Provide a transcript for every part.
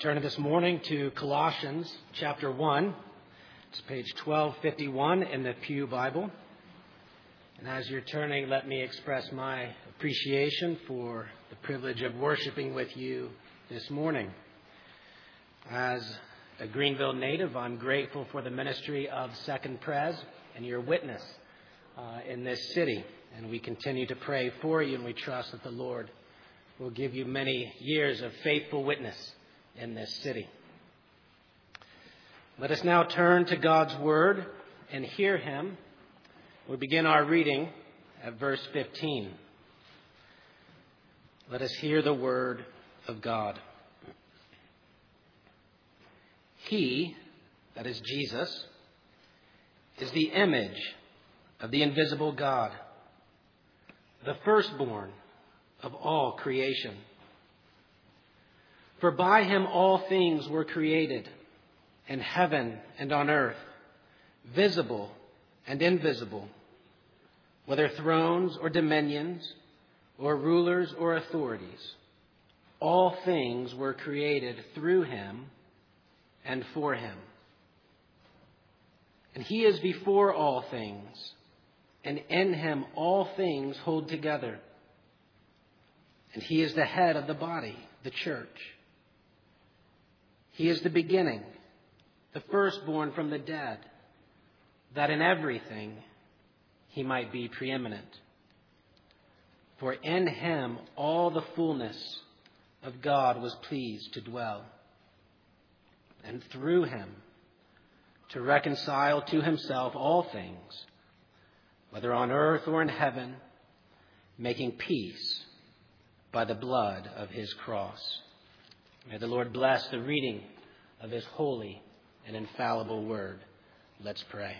Turn this morning to Colossians chapter 1. It's page 1251 in the Pew Bible. And as you're turning, let me express my appreciation for the privilege of worshiping with you this morning. As a Greenville native, I'm grateful for the ministry of Second Pres and your witness in this city. And we continue to pray for you, and we trust that the Lord will give you many years of faithful witness in this city. Let us now turn to God's Word and hear Him. We'll begin our reading at verse 15. Let us hear the Word of God. He, that is Jesus, is the image of the invisible God, the firstborn of all creation. For by him all things were created, in heaven and on earth, visible and invisible, whether thrones or dominions, or rulers or authorities. All things were created through him and for him. And he is before all things, and in him all things hold together. And he is the head of the body, the church. He is the beginning, the firstborn from the dead, that in everything he might be preeminent. For in him all the fullness of God was pleased to dwell, and through him to reconcile to himself all things, whether on earth or in heaven, making peace by the blood of his cross. May the Lord bless the reading of his holy and infallible word. Let's pray.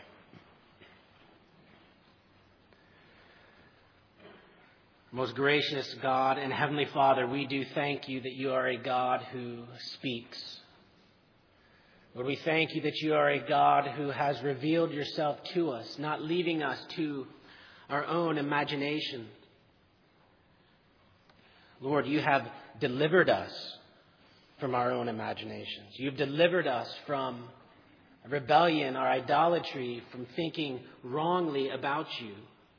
Most gracious God and Heavenly Father, we do thank you that you are a God who speaks. Lord, we thank you that you are a God who has revealed yourself to us, not leaving us to our own imagination. Lord, you have delivered us from our own imaginations. You've delivered us from rebellion, our idolatry, from thinking wrongly about you.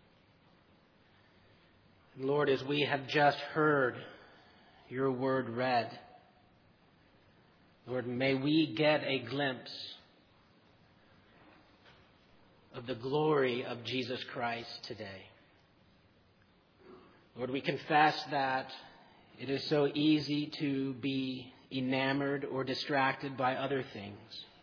Lord, as we have just heard your word read, Lord, may we get a glimpse of the glory of Jesus Christ today. Lord, we confess that it is so easy to be enamored or distracted by other things.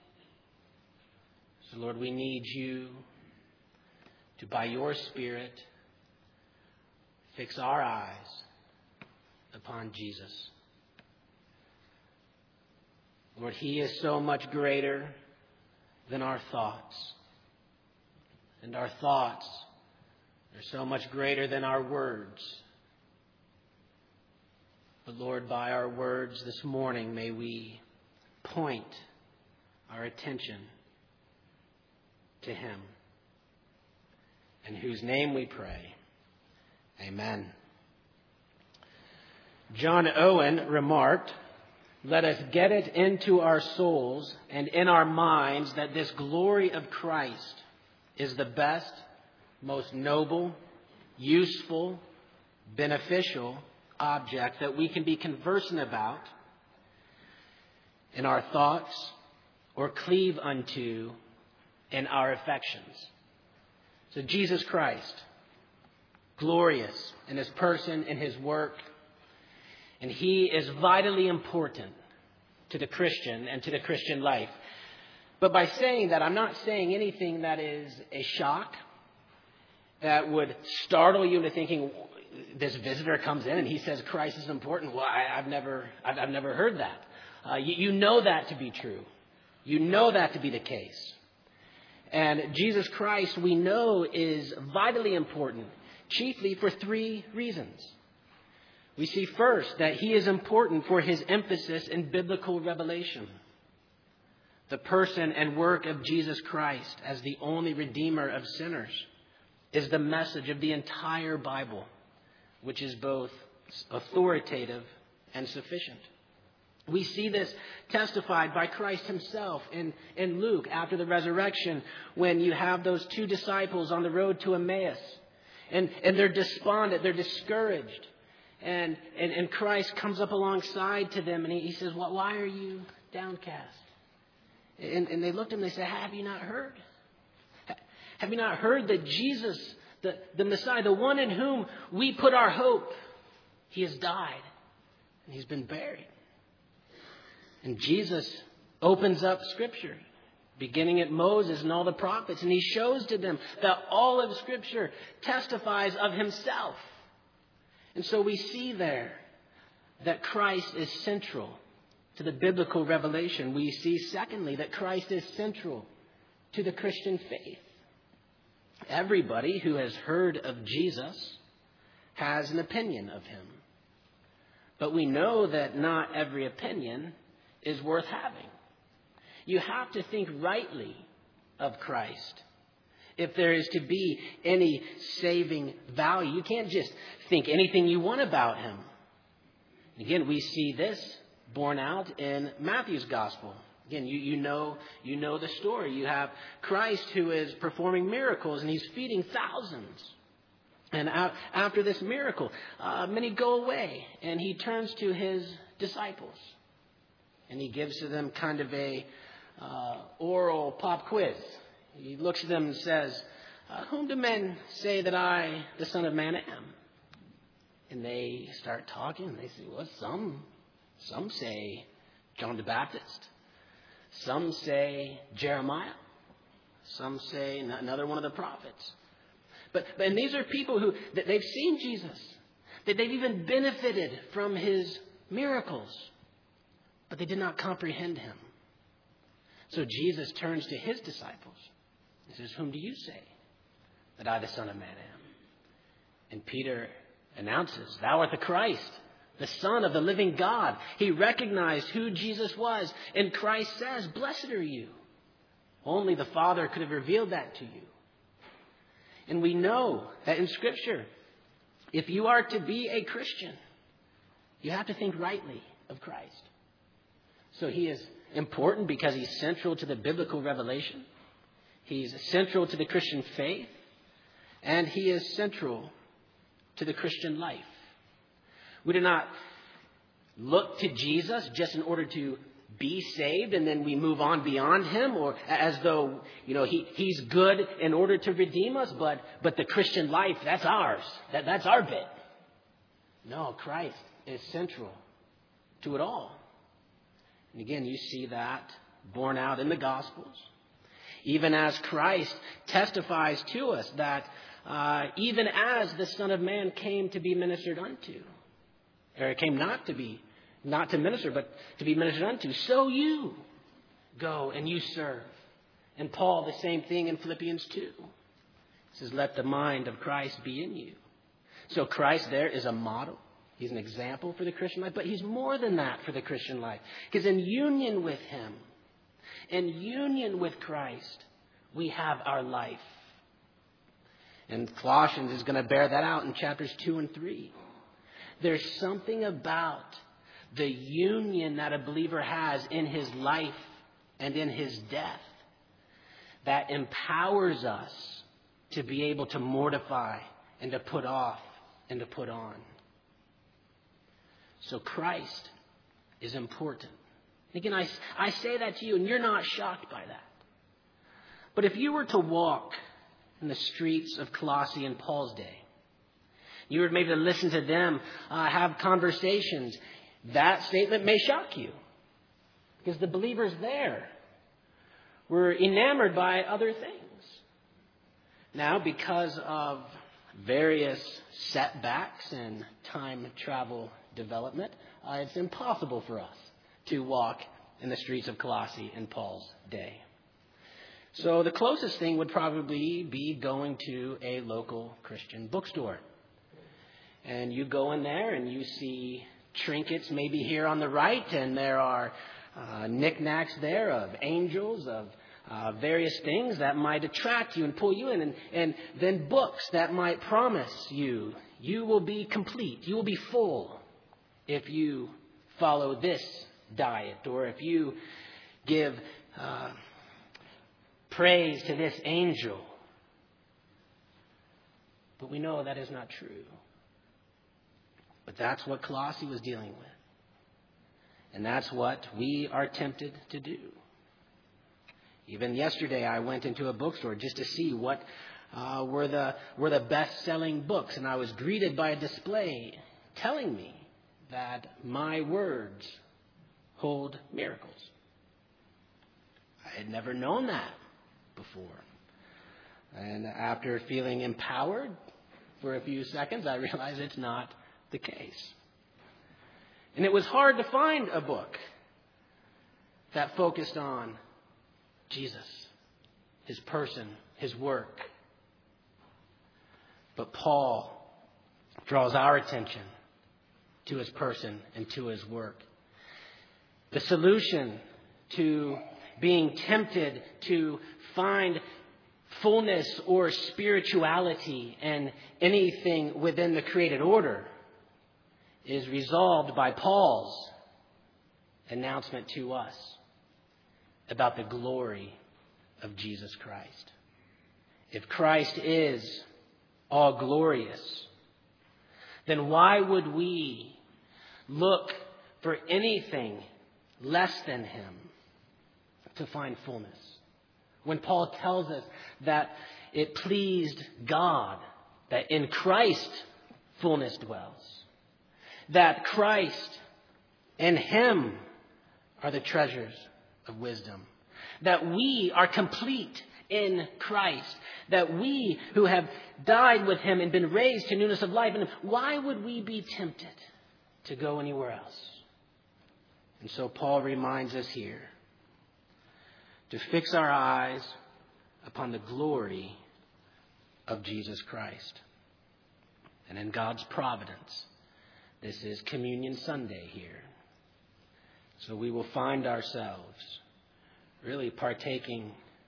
So, Lord, we need you to, by your Spirit, fix our eyes upon Jesus. Lord, he is so much greater than our thoughts. And our thoughts are so much greater than our words. But Lord, by our words this morning, may we point our attention to him, in whose name we pray. Amen. John Owen remarked, "Let us get it into our souls and in our minds that this glory of Christ is the best, most noble, useful, beneficial object that we can be conversant about in our thoughts or cleave unto in our affections." So Jesus Christ, glorious in his person, in his work, and he is vitally important to the Christian and to the Christian life. But by saying that, I'm not saying anything that is a shock, that would startle you into thinking, this visitor comes in and he says Christ is important. Well, I've never heard that. You know that to be true. You know that to be the case. And Jesus Christ, we know, is vitally important, chiefly for three reasons. We see first that he is important for his emphasis in biblical revelation. The person and work of Jesus Christ as the only Redeemer of sinners is the message of the entire Bible, which is both authoritative and sufficient. We see this testified by Christ himself in Luke after the resurrection, when you have those two disciples on the road to Emmaus. And they're despondent, they're discouraged. And Christ comes up alongside to them and he says, why are you downcast? And they looked at him and they said, have you not heard? Have you not heard that Jesus, the Messiah, the one in whom we put our hope, he has died and he's been buried? And Jesus opens up Scripture, beginning at Moses and all the prophets, and he shows to them that all of Scripture testifies of himself. And so we see there that Christ is central to the biblical revelation. We see, secondly, that Christ is central to the Christian faith. Everybody who has heard of Jesus has an opinion of him. But we know that not every opinion is worth having. You have to think rightly of Christ if there is to be any saving value. You can't just think anything you want about him. Again, we see this borne out in Matthew's gospel. Again, you know the story. You have Christ who is performing miracles and he's feeding thousands. And after this miracle, many go away and he turns to his disciples. And he gives to them kind of a oral pop quiz. He looks at them and says, whom do men say that I, the Son of Man, am? And they start talking. And they say, well, some say John the Baptist. Some say Jeremiah. Some say another one of the prophets. And these are people who, they've seen Jesus. They've even benefited from his miracles. But they did not comprehend him. So Jesus turns to his disciples. He says, whom do you say that I, the Son of Man, am? And Peter announces, thou art the Christ, the Son of the living God. He recognized who Jesus was. And Christ says, blessed are you. Only the Father could have revealed that to you. And we know that in Scripture, if you are to be a Christian, you have to think rightly of Christ. So he is important because he's central to the biblical revelation. He's central to the Christian faith. And he is central to the Christian life. We do not look to Jesus just in order to be saved and then we move on beyond him, or as though, he's good in order to redeem us, but the Christian life, that's ours. That's our bit. No, Christ is central to it all. And again, you see that borne out in the Gospels. Even as Christ testifies to us that even as the Son of Man came to be ministered unto, or came not to minister, but to be ministered unto, so you go and you serve. And Paul, the same thing in Philippians 2. He says, let the mind of Christ be in you. So Christ there is a model. He's an example for the Christian life, but he's more than that for the Christian life. Because in union with him, in union with Christ, we have our life. And Colossians is going to bear that out in chapters 2 and 3. There's something about the union that a believer has in his life and in his death that empowers us to be able to mortify and to put off and to put on. So Christ is important. Again, I say that to you and you're not shocked by that. But if you were to walk in the streets of Colossae in Paul's day, you were maybe to listen to them have conversations, that statement may shock you. Because the believers there were enamored by other things. Now, because of various setbacks in time travel development, it's impossible for us to walk in the streets of Colossae in Paul's day. So the closest thing would probably be going to a local Christian bookstore. And you go in there and you see trinkets maybe here on the right, and there are knickknacks there of angels, of various things that might attract you and pull you in, and then books that might promise you will be complete, you will be full if you follow this diet, or if you give praise to this angel. But we know that is not true. But that's what Colossae was dealing with. And that's what we are tempted to do. Even yesterday, I went into a bookstore just to see what were the best-selling books. And I was greeted by a display telling me that my words hold miracles. I had never known that before. And after feeling empowered for a few seconds, I realized it's not the case. And it was hard to find a book that focused on Jesus, his person, his work. But Paul draws our attention to his person and to his work. The solution to being tempted to find fullness or spirituality in anything within the created order is resolved by Paul's announcement to us about the glory of Jesus Christ. If Christ is all glorious, then why would we look for anything less than him to find fullness? When Paul tells us that it pleased God that in Christ fullness dwells, that Christ and him are the treasures of wisdom, that we are complete in Christ, that we who have died with him and been raised to newness of life, and why would we be tempted to go anywhere else? And so Paul reminds us here to fix our eyes upon the glory of Jesus Christ. And in God's providence, this is Communion Sunday here. So we will find ourselves really partaking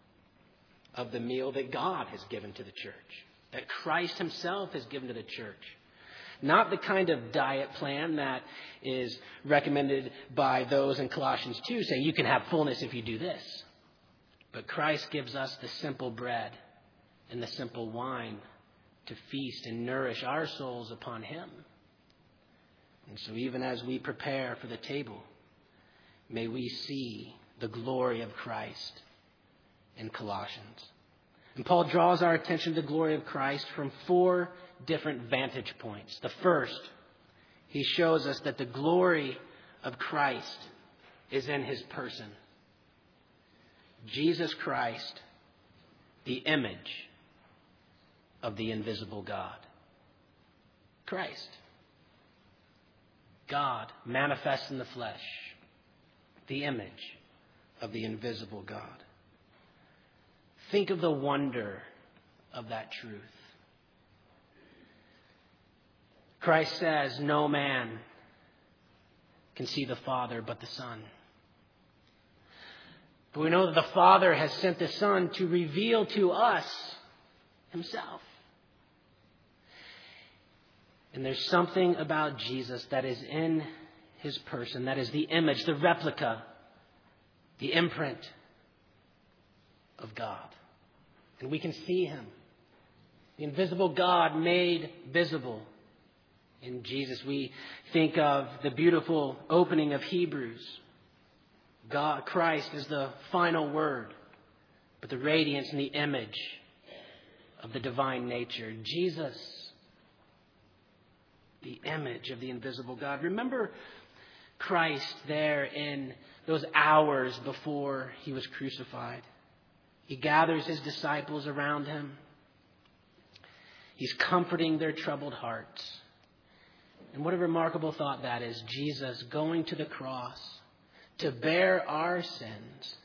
of the meal that God has given to the church, that Christ himself has given to the church. Not the kind of diet plan that is recommended by those in Colossians 2 saying you can have fullness if you do this. But Christ gives us the simple bread and the simple wine to feast and nourish our souls upon him. And so even as we prepare for the table, may we see the glory of Christ in Colossians. And Paul draws our attention to the glory of Christ from 4 different vantage points. The first, he shows us that the glory of Christ is in his person. Jesus Christ, the image of the invisible God. Christ, God manifest in the flesh, the image of the invisible God. Think of the wonder of that truth. Christ says, no man can see the Father but the Son. But we know that the Father has sent the Son to reveal to us himself. And there's something about Jesus that is in his person, that is the image, the replica, the imprint of God. And we can see him. The invisible God made visible in Jesus. We think of the beautiful opening of Hebrews. God, Christ is the final word, but the radiance and the image of the divine nature. Jesus, the image of the invisible God. Remember Christ there in those hours before he was crucified. He gathers his disciples around him. He's comforting their troubled hearts. And what a remarkable thought that is. Jesus going to the cross to bear our sins,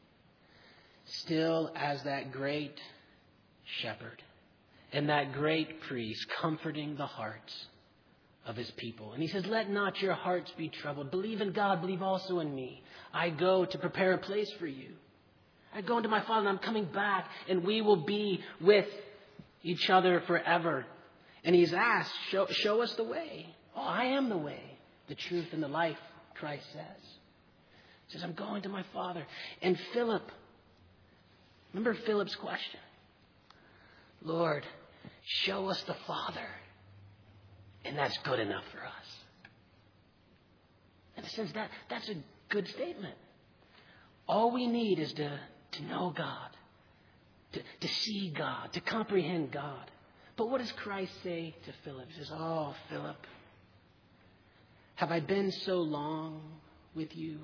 still as that great shepherd and that great priest, comforting the hearts of his people. And he says, let not your hearts be troubled. Believe in God, believe also in me. I go to prepare a place for you. I go into my Father and I'm coming back, and we will be with each other forever. And he's asked, show us the way. Oh, I am the way, the truth, and the life, Christ says. He says, I'm going to my Father. And Philip, remember Philip's question? Lord, show us the Father, and that's good enough for us. In a sense, that's a good statement. All we need is to know God, to see God, to comprehend God. But what does Christ say to Philip? He says, oh, Philip, have I been so long with you?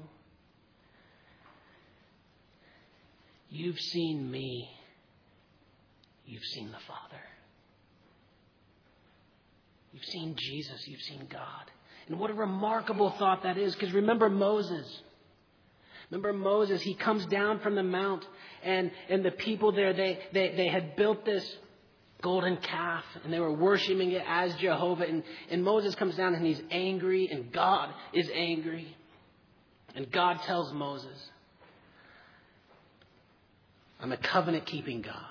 You've seen me. You've seen the Father. You've seen Jesus. You've seen God. And what a remarkable thought that is. Because remember Moses. He comes down from the mount. And the people there, they had built this golden calf. And they were worshiping it as Jehovah. And Moses comes down and he's angry. And God is angry. And God tells Moses, I'm a covenant-keeping God.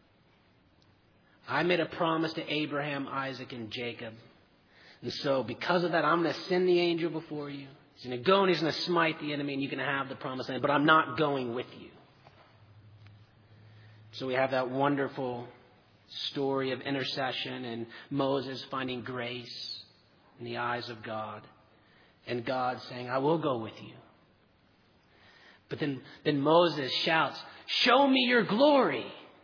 I made a promise to Abraham, Isaac, and Jacob. And so because of that, I'm going to send the angel before you. He's going to go and he's going to smite the enemy and you can have the promised land. But I'm not going with you. So we have that wonderful story of intercession and Moses finding grace in the eyes of God. And God saying, I will go with you. But then Moses shouts, show me your glory.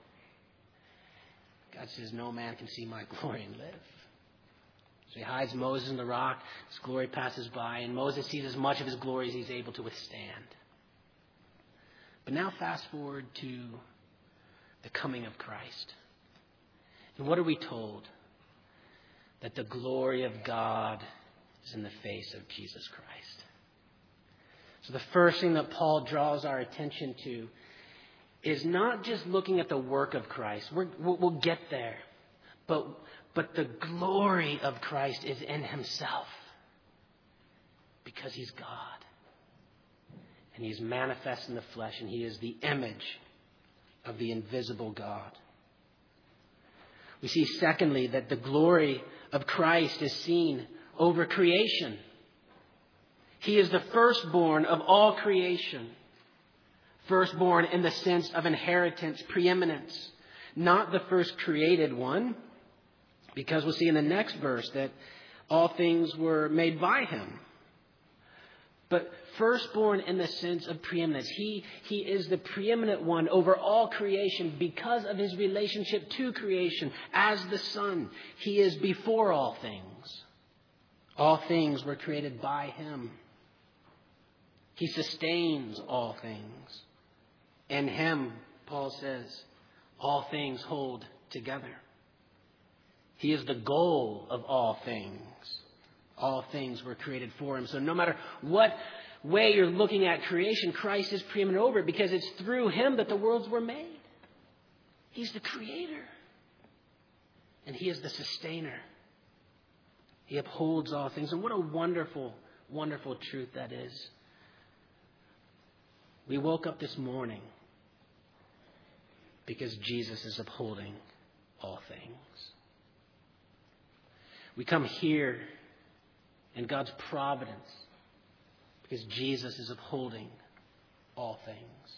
God says, no man can see my glory and live. So he hides Moses in the rock. His glory passes by. And Moses sees as much of his glory as he's able to withstand. But now fast forward to the coming of Christ. And what are we told? That the glory of God is in the face of Jesus Christ. So the first thing that Paul draws our attention to is not just looking at the work of Christ. We'll get there. But the glory of Christ is in himself. Because he's God. And he's manifest in the flesh. And he is the image of the invisible God. We see secondly that the glory of Christ is seen over creation. He is the firstborn of all creation. Firstborn in the sense of inheritance, preeminence. Not the first created one. Because we'll see in the next verse that all things were made by him. But firstborn in the sense of preeminence. He is the preeminent one over all creation because of his relationship to creation as the Son. He is before all things. All things were created by him. He sustains all things. In him, Paul says, all things hold together. He is the goal of all things. All things were created for him. So no matter what way you're looking at creation, Christ is preeminent over it because it's through him that the worlds were made. He's the creator. And he is the sustainer. He upholds all things. And what a wonderful, wonderful truth that is. We woke up this morning because Jesus is upholding all things. We come here in God's providence because Jesus is upholding all things.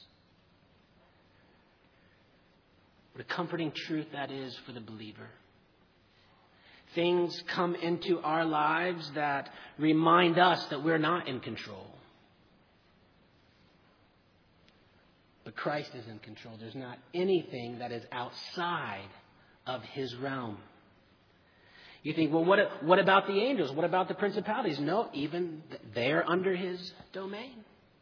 What a comforting truth that is for the believer. Things come into our lives that remind us that we're not in control. But Christ is in control. There's not anything that is outside of his realm. You think, well, what about the angels? What about the principalities? No, even they're under his domain.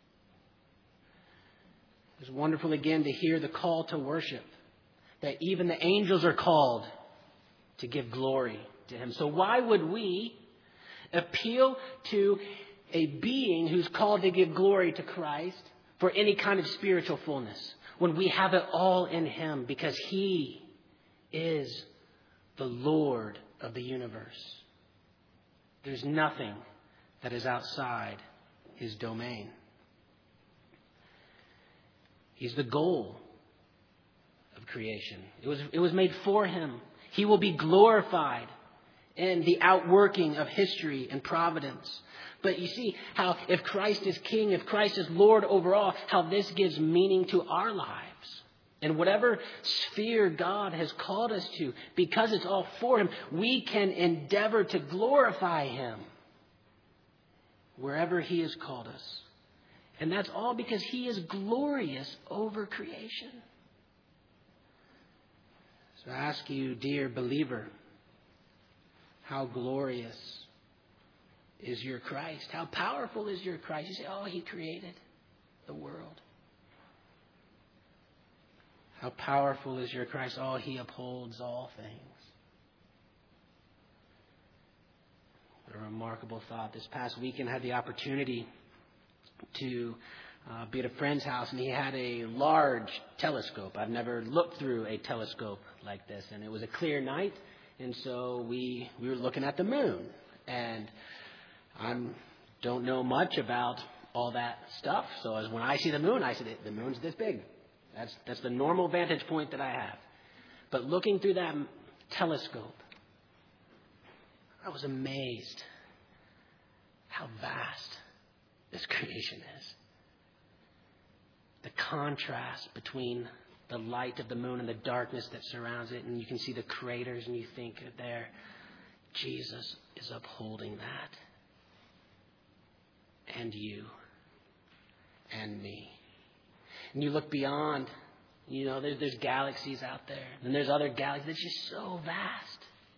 It's wonderful again to hear the call to worship. That even the angels are called to give glory to him. So why would we appeal to a being who's called to give glory to Christ for any kind of spiritual fullness when we have it all in him? Because he is the Lord of the universe. There's nothing that is outside his domain. He's the goal of creation. It was made for him. He will be glorified and the outworking of history and providence. But you see how if Christ is King, if Christ is Lord over all, how this gives meaning to our lives. And whatever sphere God has called us to, because it's all for Him, we can endeavor to glorify Him wherever He has called us. And that's all because He is glorious over creation. So I ask you, dear believer, how glorious is your Christ? How powerful is your Christ? You say, oh, He created the world. How powerful is your Christ? Oh, He upholds all things. What a remarkable thought. This past weekend I had the opportunity to be at a friend's house, and he had a large telescope. I've never looked through a telescope like this, and it was a clear night, and so we were looking at the moon. And I don't know much about all that stuff, so as when I see the moon, I said, the moon's this big. That's the normal vantage point that I have. But looking through that telescope, I was amazed how vast this creation is. The contrast between the light of the moon and the darkness that surrounds it, and you can see the craters, and you think there, Jesus is upholding that. And you and me. And you look beyond, there's galaxies out there. And there's other galaxies that's just so vast.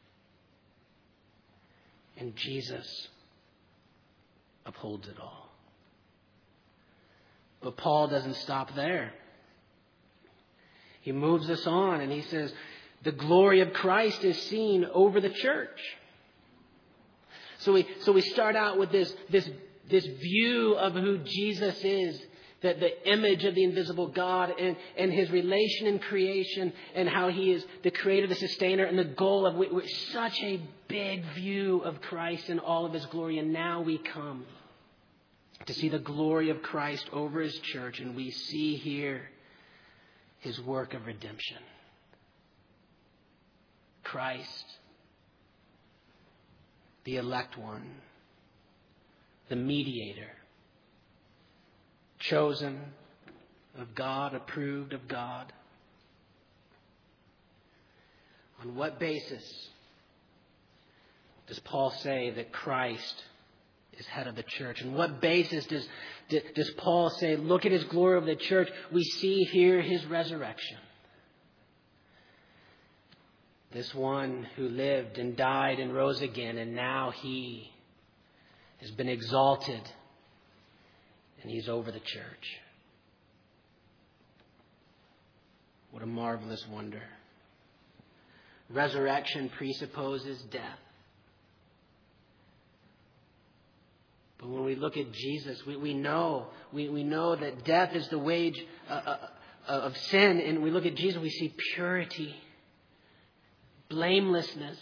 And Jesus upholds it all. But Paul doesn't stop there. He moves us on and he says, the glory of Christ is seen over the church. So we start out with this view of who Jesus is, that the image of the invisible God and His relation in creation, and how He is the creator, the sustainer, and the goal of such a big view of Christ in all of His glory. And now we come to see the glory of Christ over His church, and we see here His work of redemption. Christ, the elect one, the mediator, chosen of God, approved of God. On what basis does Paul say that Christ is head of the church? And what basis does Paul say, look at His glory of the church? We see here His resurrection. This one who lived and died and rose again, and now He has been exalted, and He's over the church. What a marvelous wonder. Resurrection presupposes death. But when we look at Jesus, we know that death is the wage of sin. And we look at Jesus, we see purity, blamelessness,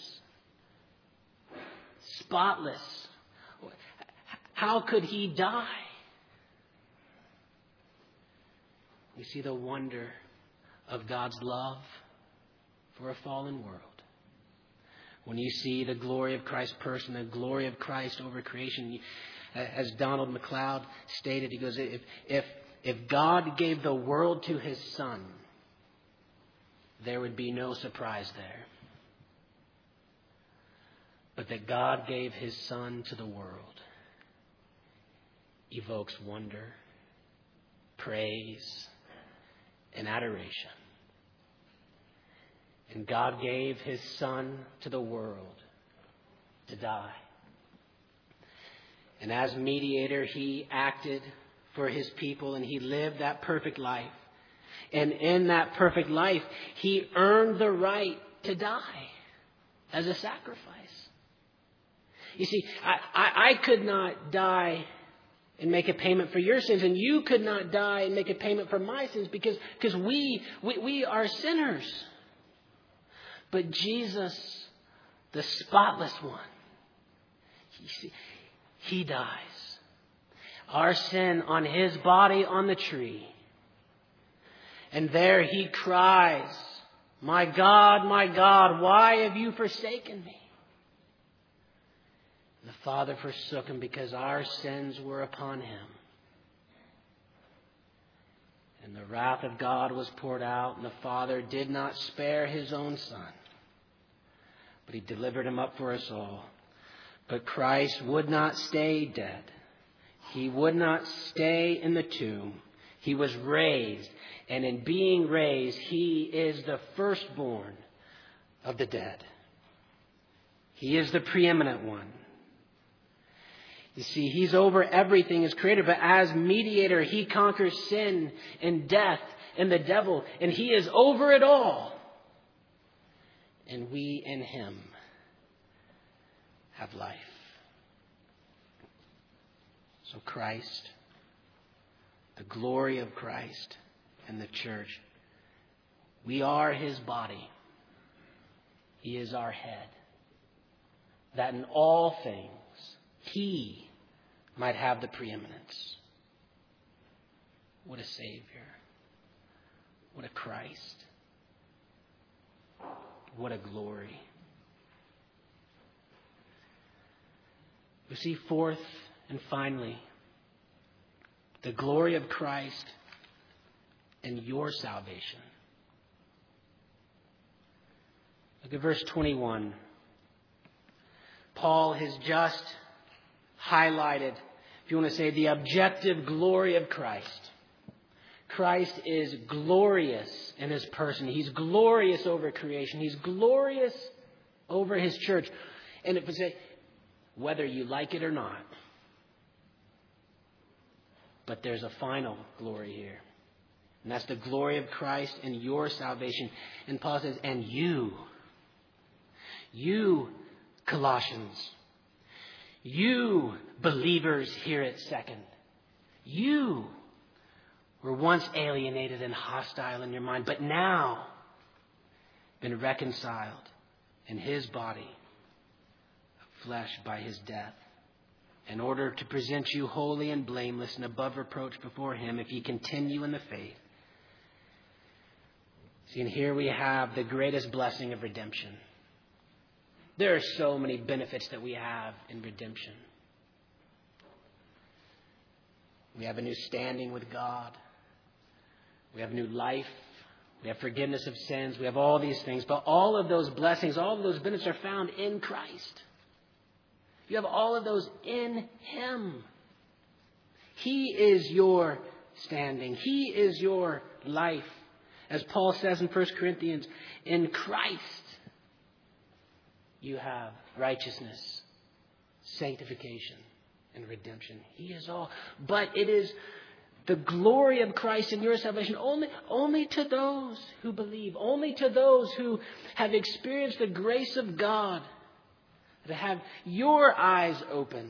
spotless. How could He die? We see the wonder of God's love for a fallen world. When you see the glory of Christ's person, the glory of Christ over creation, as Donald MacLeod stated, he goes, if God gave the world to His Son, there would be no surprise there. But that God gave His Son to the world evokes wonder, praise, and adoration. And God gave His Son to the world to die. And as mediator, He acted for His people, and He lived that perfect life. And in that perfect life, He earned the right to die as a sacrifice. You see, I could not die and make a payment for your sins, and you could not die and make a payment for my sins because we are sinners. But Jesus, the spotless one, He dies. Our sin on His body on the tree. And there He cries, my God, why have you forsaken me? The Father forsook him because our sins were upon him. And the wrath of God was poured out, and the Father did not spare his own Son, but he delivered him up for us all. But Christ would not stay dead. He would not stay in the tomb. He was raised, and in being raised, he is the firstborn of the dead. He is the preeminent one. You see, he's over everything as creator, but as mediator, he conquers sin and death and the devil, and he is over it all. And we in him have life. So Christ, the glory of Christ and the church, we are his body. He is our head. That in all things, he might have the preeminence. What a Savior. What a Christ. What a glory. We see fourth and finally, the glory of Christ and your salvation. Look at verse 21. Paul has just highlighted, if you want to say, the objective glory of Christ. Christ is glorious in his person. He's glorious over creation. He's glorious over his church. And if we say, whether you like it or not, but there's a final glory here. And that's the glory of Christ and your salvation. And Paul says, and you, Colossians, you believers here at Second, you were once alienated and hostile in your mind, but now been reconciled in his body of flesh by his death, in order to present you holy and blameless and above reproach before him if ye continue in the faith. See, and here we have the greatest blessing of redemption. There are so many benefits that we have in redemption. We have a new standing with God. We have new life. We have forgiveness of sins. We have all these things. But all of those blessings, all of those benefits are found in Christ. You have all of those in him. He is your standing. He is your life. As Paul says in 1 Corinthians, in Christ you have righteousness, sanctification, and redemption. He is all. But it is the glory of Christ in your salvation only to those who believe, only to those who have experienced the grace of God, to have your eyes opened.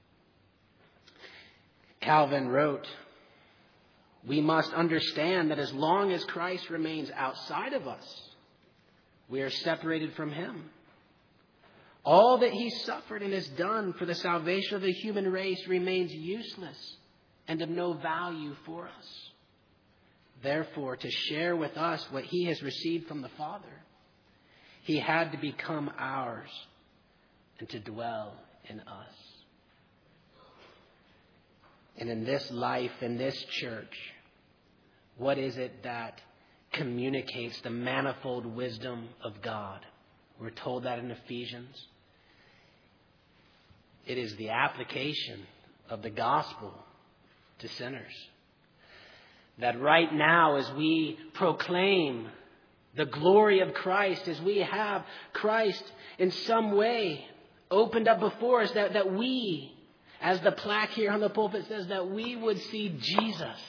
Calvin wrote, we must understand that as long as Christ remains outside of us, we are separated from him. All that he suffered and has done for the salvation of the human race remains useless and of no value for us. Therefore, to share with us what he has received from the Father, he had to become ours and to dwell in us. And in this life, in this church, what is it that communicates the manifold wisdom of God? We're told that in Ephesians. It is the application of the gospel to sinners. That right now, as we proclaim the glory of Christ, as we have Christ in some way opened up before us, that we, as the plaque here on the pulpit says, that we would see Jesus.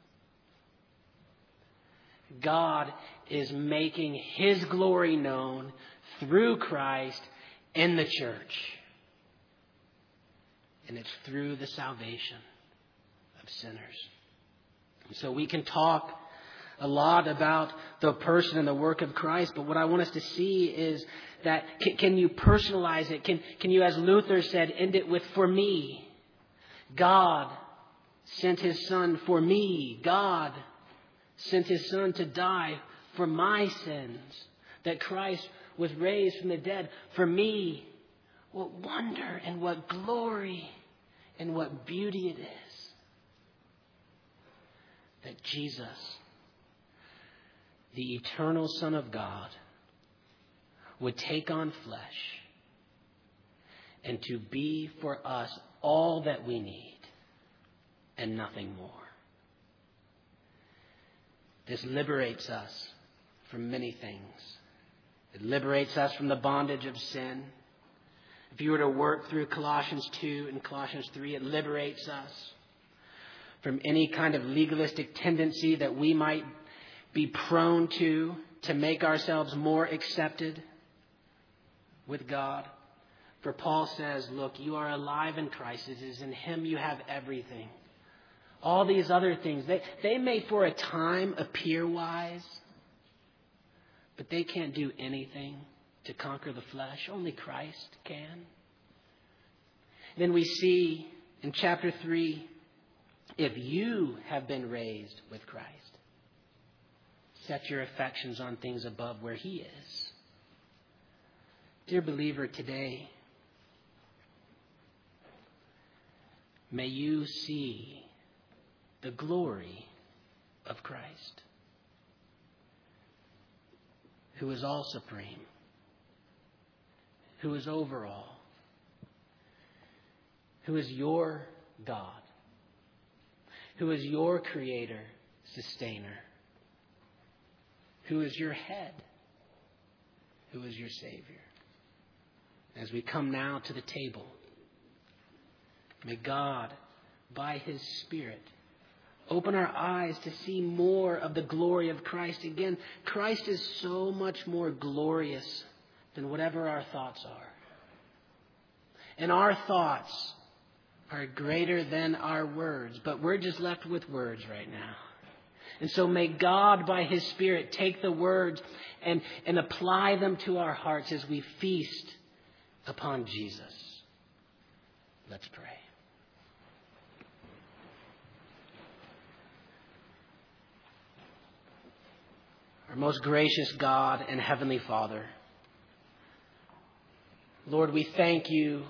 God is making his glory known through Christ in the church. And it's through the salvation of sinners. And so we can talk a lot about the person and the work of Christ, but what I want us to see is that can you personalize it? Can you, as Luther said, end it with for me? God sent his Son for me. God sent his Son to die for my sins. That Christ was raised from the dead for me. what wonder and what glory and what beauty it is that Jesus, the eternal Son of God, would take on flesh and to be for us all that we need and nothing more. This liberates us from many things. It liberates us from the bondage of sin. If you were to work through Colossians 2 and Colossians 3, it liberates us from any kind of legalistic tendency that we might be prone to make ourselves more accepted with God. For Paul says, look, you are alive in Christ. It is in Him you have everything. All these other things, they may for a time appear wise, but they can't do anything to conquer the flesh. Only Christ can. Then we see in chapter 3, if you have been raised with Christ, set your affections on things above where He is. Dear believer, today, may you see the glory of Christ, who is all supreme, who is over all, who is your God, who is your creator, sustainer, who is your head, who is your Savior. As we come now to the table, may God, by His Spirit, open our eyes to see more of the glory of Christ. Again, Christ is so much more glorious than whatever our thoughts are. And our thoughts are greater than our words, but we're just left with words right now. And so may God, by His Spirit, take the words and apply them to our hearts as we feast upon Jesus. Let's pray. Our most gracious God and Heavenly Father, Lord, we thank You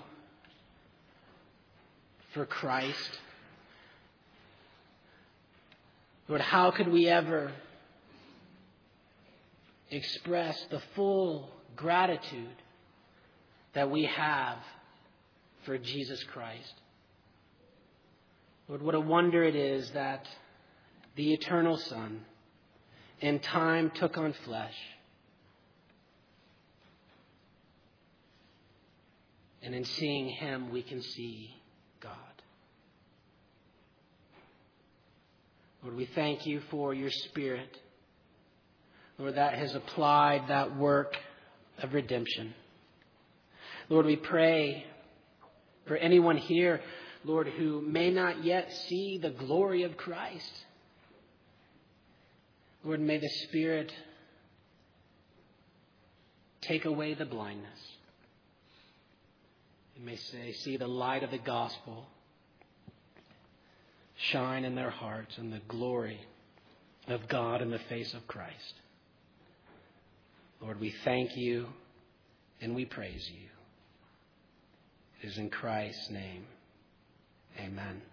for Christ. Lord, how could we ever express the full gratitude that we have for Jesus Christ? Lord, what a wonder it is that the eternal Son in time took on flesh. And in seeing Him, we can see God. Lord, we thank You for Your Spirit, Lord, that has applied that work of redemption. Lord, we pray for anyone here, Lord, who may not yet see the glory of Christ. Lord, may the Spirit take away the blindness. And may they see the light of the gospel shine in their hearts and the glory of God in the face of Christ. Lord, we thank You and we praise You. It is in Christ's name. Amen.